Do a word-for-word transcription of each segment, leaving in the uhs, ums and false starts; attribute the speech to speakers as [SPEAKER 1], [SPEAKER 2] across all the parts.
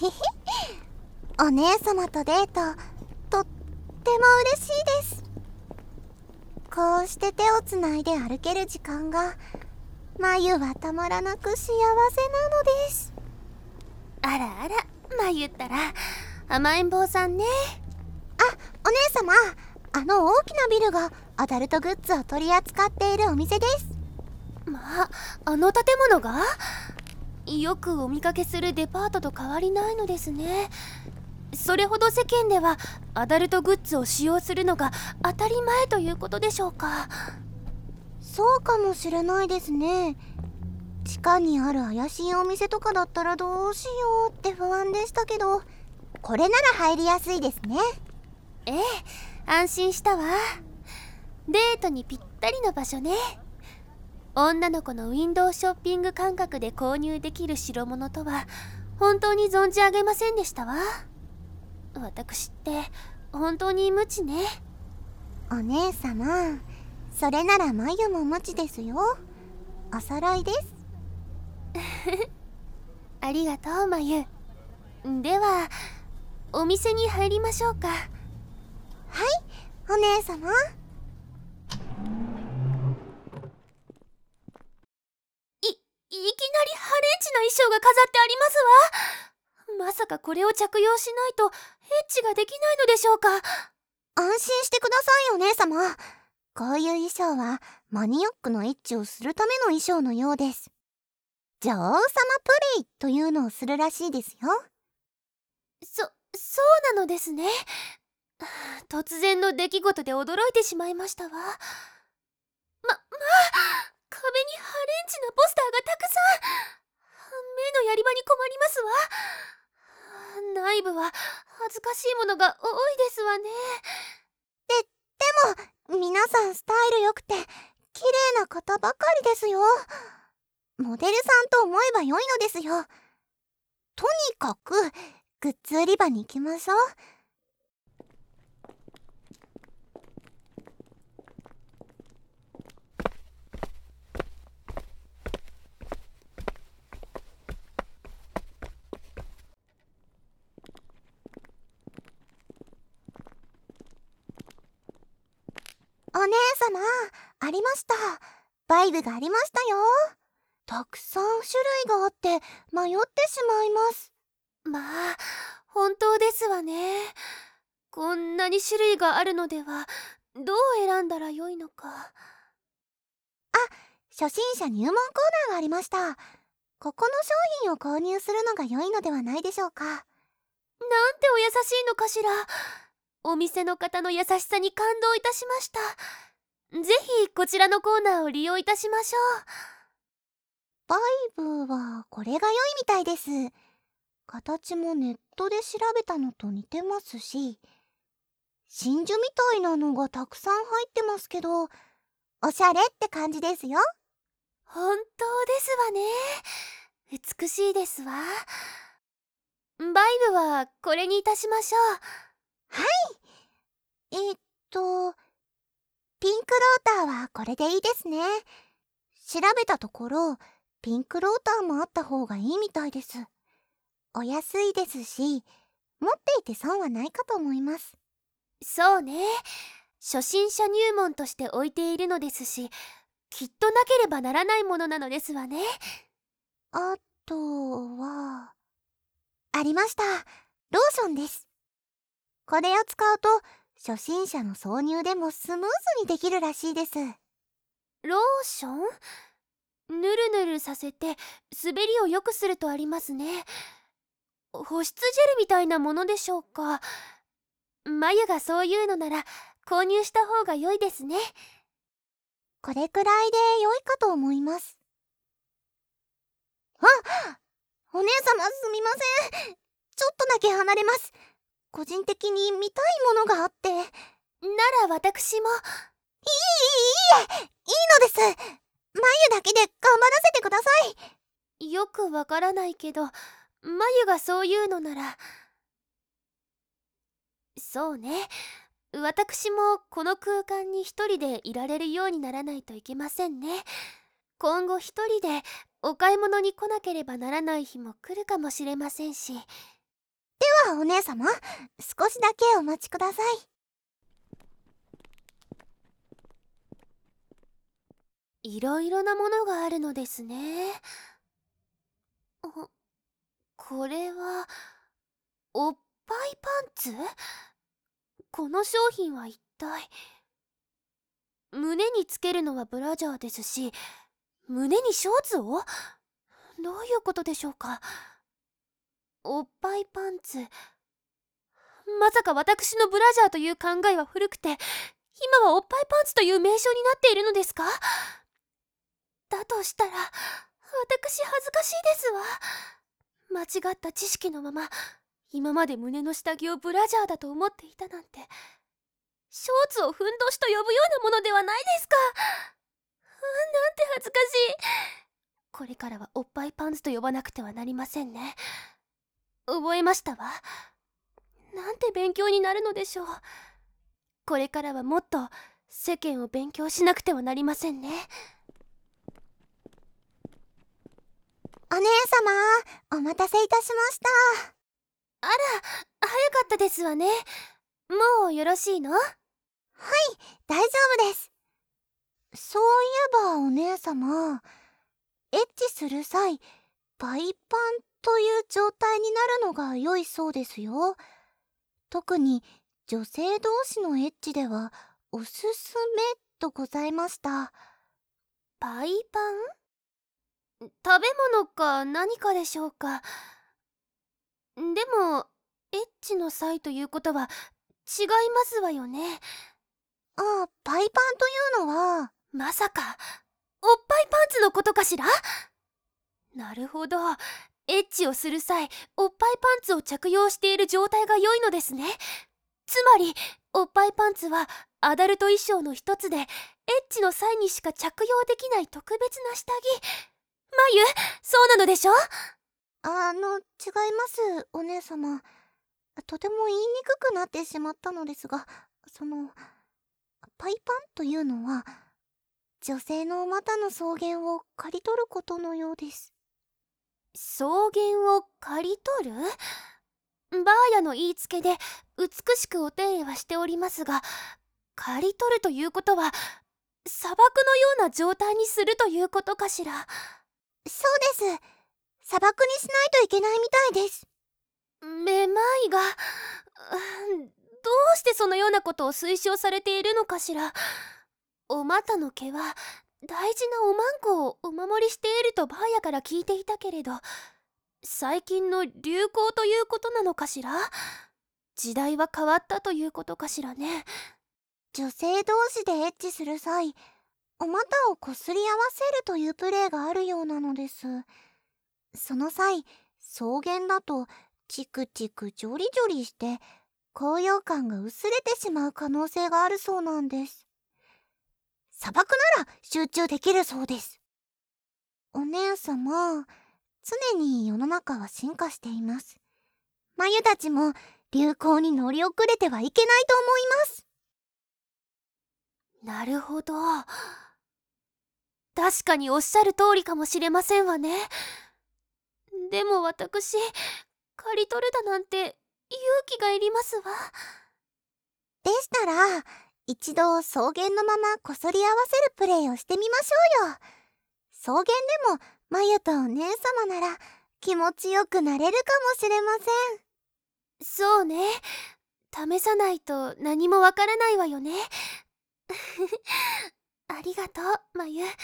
[SPEAKER 1] お姉様とデート、とっても嬉しいです。こうして手をつないで歩ける時間が、まゆはたまらなく幸せなのです。
[SPEAKER 2] あらあら、まゆったら甘えん坊さんね。
[SPEAKER 1] あ、お姉様、あの大きなビルがアダルトグッズを取り扱っているお店です。
[SPEAKER 2] まあ、あの建物がよくお見かけするデパートと変わりないのですね。それほど世間ではアダルトグッズを使用するのが当たり前ということでしょうか。
[SPEAKER 1] そうかもしれないですね。地下にある怪しいお店とかだったらどうしようって不安でしたけど、これなら入りやすいですね。
[SPEAKER 2] ええ、安心したわ。デートにぴったりの場所ね。女の子のウィンドウショッピング感覚で購入できる代物とは本当に存じ上げませんでしたわ。私って本当に無知ね。
[SPEAKER 1] お姉様、それならまゆも無知ですよ。お揃いです。
[SPEAKER 2] ありがとう、まゆ。ではお店に入りましょうか。
[SPEAKER 1] はい、お姉様。
[SPEAKER 2] い、いきなりハレンチな衣装が飾ってありますわ。まさかこれを着用しないとエッチができないのでしょうか。
[SPEAKER 1] 安心してください、お姉様。こういう衣装はマニアックなエッチをするための衣装のようです。女王様プレイというのをするらしいですよ。
[SPEAKER 2] そ、そうなのですね。突然の出来事で驚いてしまいましたわ。ま、まあ、壁にハレンチなポスターがたくさん。目のやり場に困りますわ。内部は恥ずかしいものが多いですわね。
[SPEAKER 1] で、でも皆さんスタイル良くて綺麗な方ばかりですよ。モデルさんと思えば良いのですよ。とにかくグッズ売り場に行きましょう。お姉様、ありました。バイブがありましたよ。たくさん種類があって迷ってしまいます。
[SPEAKER 2] まあ、本当ですわね。こんなに種類があるのではどう選んだらよいのか。あ、
[SPEAKER 1] 初心者入門コーナーがありました。ここの商品を購入するのが良いのではないでしょうか。
[SPEAKER 2] なんてお優しいのかしら。お店の方の優しさに感動いたしました。ぜひこちらのコーナーを利用いたしましょう。
[SPEAKER 1] バイブはこれが良いみたいです。形もネットで調べたのと似てますし、真珠みたいなのがたくさん入ってますけど、おしゃれって感じですよ。
[SPEAKER 2] 本当ですわね。美しいですわ。バイブはこれにいたしましょう。
[SPEAKER 1] はい。えっと、ピンクローターはこれでいいですね。調べたところ、ピンクローターもあった方がいいみたいです。お安いですし、持っていて損はないかと思います。
[SPEAKER 2] そうね。初心者入門として置いているのですし、きっとなければならないものなのですわね。
[SPEAKER 1] あとは、ありました。ローションです。これを使うと、初心者の挿入でもスムーズにできるらしいです。
[SPEAKER 2] ローション？ぬるぬるさせて滑りを良くするとありますね。保湿ジェルみたいなものでしょうか。眉がそういうのなら購入した方が良いですね。
[SPEAKER 1] これくらいで良いかと思います。あ、お姉様すみません。ちょっとだけ離れます。個人的に見たいものがあって。な
[SPEAKER 2] ら私も。
[SPEAKER 1] いい、いいえ、いいのです。眉だけで頑張らせてくださ
[SPEAKER 2] い。よくわからないけど、眉がそういうのなら。そうね。私もこの空間に一人でいられるようにならないといけませんね。今後一人でお買い物に来なければならない日も来るかもしれませんし。
[SPEAKER 1] はお姉様、少しだけお待ちください。
[SPEAKER 2] いろいろなものがあるのですね。あ、これはおっぱいパンツ？この商品は一体。胸につけるのはブラジャーですし、胸にショーツを？どういうことでしょうか。おっぱいパンツ。まさか私のブラジャーという考えは古くて、今はおっぱいパンツという名称になっているのですか？だとしたら、私恥ずかしいですわ。間違った知識のまま、今まで胸の下着をブラジャーだと思っていたなんて、ショーツをふんどしと呼ぶようなものではないですか。なんて恥ずかしい。これからはおっぱいパンツと呼ばなくてはなりませんね。覚えましたわ。なんて勉強になるのでしょう。これからはもっと世間を勉強しなくてはなりませんね。
[SPEAKER 1] お姉様、お待たせいたしました。
[SPEAKER 2] あら、早かったですわね。もうよろしいの？
[SPEAKER 1] はい、大丈夫です。そういえばお姉様、エッチする際、パイパンという状態になるのが良いそうですよ。特に女性同士のエッチではおすすめとございました。
[SPEAKER 2] パイパン？食べ物か何かでしょうか。でもエッチの際ということは違いますわよね。
[SPEAKER 1] ああ、パイパンというのは、
[SPEAKER 2] まさかおっぱいパンツのことかしら？なるほど。エッチをする際、おっぱいパンツを着用している状態が良いのですね。つまりおっぱいパンツはアダルト衣装の一つで、エッチの際にしか着用できない特別な下着。まゆ、そうなのでしょ？
[SPEAKER 1] あの、違います、お姉様。とても言いにくくなってしまったのですが、その、パイパンというのは、女性の股の草原を刈り取ることのようです。
[SPEAKER 2] 草原を刈り取る？バーヤの言いつけで美しくお手入れはしておりますが、刈り取るということは砂漠のような状態にするということかしら？
[SPEAKER 1] そうです。砂漠にしないといけないみたいです。
[SPEAKER 2] めまいが、うん、どうしてそのようなことを推奨されているのかしら。お股の毛は大事なおまんこをお守りしているとバーヤから聞いていたけれど、最近の流行ということなのかしら？時代は変わったということかしらね。
[SPEAKER 1] 女性同士でエッチする際、お股をこすり合わせるというプレーがあるようなのです。その際、草原だとチクチクジョリジョリして高揚感が薄れてしまう可能性があるそうなんです。砂漠なら集中できるそうです。お姉様、常に世の中は進化しています。眉たちも流行に乗り遅れてはいけないと思います。
[SPEAKER 2] なるほど。確かにおっしゃる通りかもしれませんわね。でも私、刈り取るだなんて勇気がいりますわ。
[SPEAKER 1] でしたら、一度草原のままこそり合わせるプレイをしてみましょうよ。草原でも眉とお姉様なら気持ちよくなれるかもしれません。
[SPEAKER 2] そうね。試さないと何もわからないわよね。ありがとう、まゆ。
[SPEAKER 1] えへへ、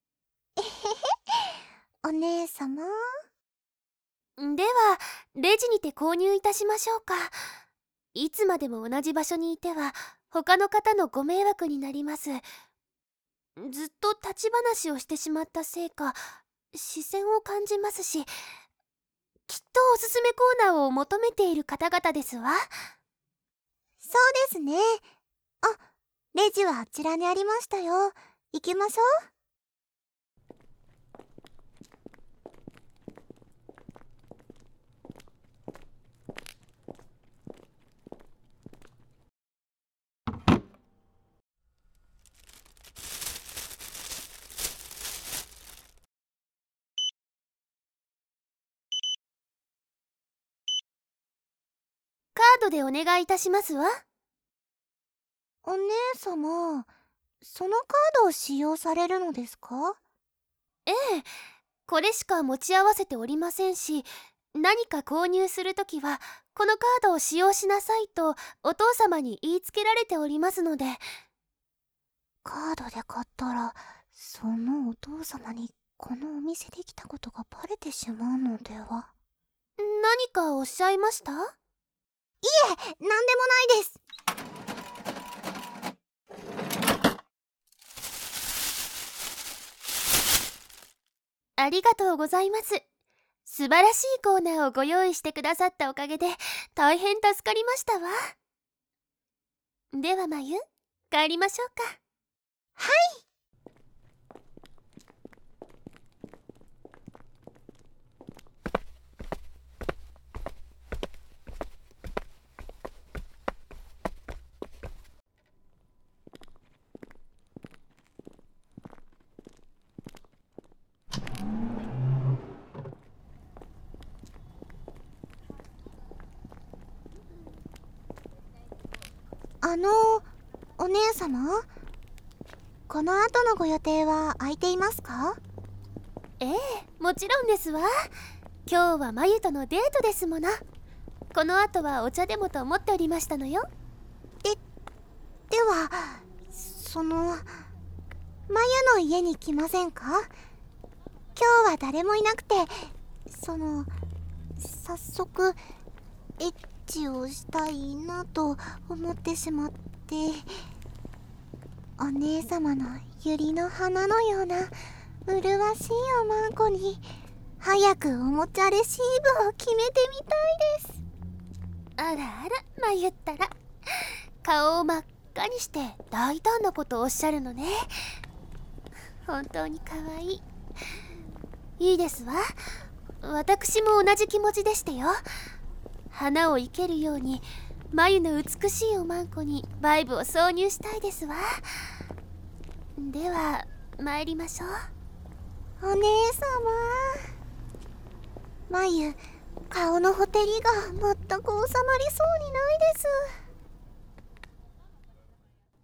[SPEAKER 1] お姉様。
[SPEAKER 2] では、レジにて購入いたしましょうか。いつまでも同じ場所にいては、他の方のご迷惑になります。ずっと立ち話をしてしまったせいか、視線を感じますし、きっとおすすめコーナーを求めている方々ですわ。
[SPEAKER 1] そうですね。あ、レジはあちらにありましたよ。行きましょう。
[SPEAKER 2] ドでお願いいたしますわ。
[SPEAKER 1] お姉様、そのカードを使用されるのですか？
[SPEAKER 2] ええ、これしか持ち合わせておりませんし、何か購入するときはこのカードを使用しなさいとお父様に言いつけられておりますので。
[SPEAKER 1] カードで買ったら、そのお父様にこのお店で来たことがバレてしまうのでは？
[SPEAKER 2] 何かおっしゃいました？
[SPEAKER 1] いえ、なんでもないです。
[SPEAKER 2] ありがとうございます。素晴らしいコーナーをご用意してくださったおかげで大変助かりましたわ。ではまゆ、帰りましょうか。
[SPEAKER 1] はい。あの、お姉様、この後のご予定は空いていますか？
[SPEAKER 2] ええ、もちろんですわ。今日はまゆとのデートですもの。この後はお茶でもと思っておりましたのよ。
[SPEAKER 1] で、では、その、まゆの家に来ませんか？今日は誰もいなくて、その、早速、エッチをしたいなと思ってしまって、お姉様の百合の花のような麗しいおまんこに早くおもちゃレシーブを決めてみたいです。
[SPEAKER 2] あらあら、まゆったら顔を真っ赤にして大胆なことをおっしゃるのね。本当に可愛い。いいですわ。私も同じ気持ちでしてよ。花を生けるように眉の美しいおまんこにバイブを挿入したいですわ。では参りましょう。
[SPEAKER 1] お姉様、眉、顔のほてりが全く収まりそうにないです。